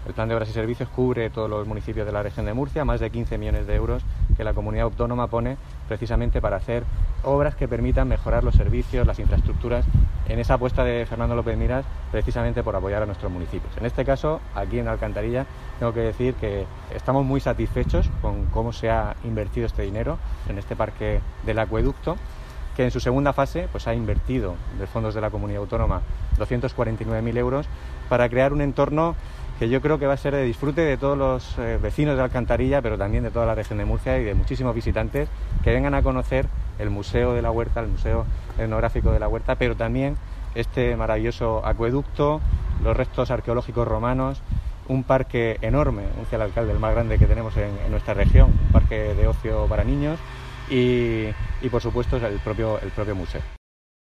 El Plan de Obras y Servicios cubre todos los municipios de la región de Murcia, más de 15 millones de euros que la comunidad autónoma pone precisamente para hacer obras que permitan mejorar los servicios, las infraestructuras, en esa apuesta de Fernando López Miras, precisamente por apoyar a nuestros municipios. En este caso, aquí en Alcantarilla, tengo que decir que estamos muy satisfechos con cómo se ha invertido este dinero en este parque del acueducto, que en su segunda fase pues ha invertido de fondos de la comunidad autónoma 249.000 euros para crear un entorno que yo creo que va a ser de disfrute de todos los vecinos de Alcantarilla, pero también de toda la región de Murcia y de muchísimos visitantes que vengan a conocer el Museo de la Huerta, el Museo Etnográfico de la Huerta, pero también este maravilloso acueducto, los restos arqueológicos romanos, un parque enorme, decía el alcalde, el más grande que tenemos en nuestra región, un parque de ocio para niños y por supuesto el propio museo.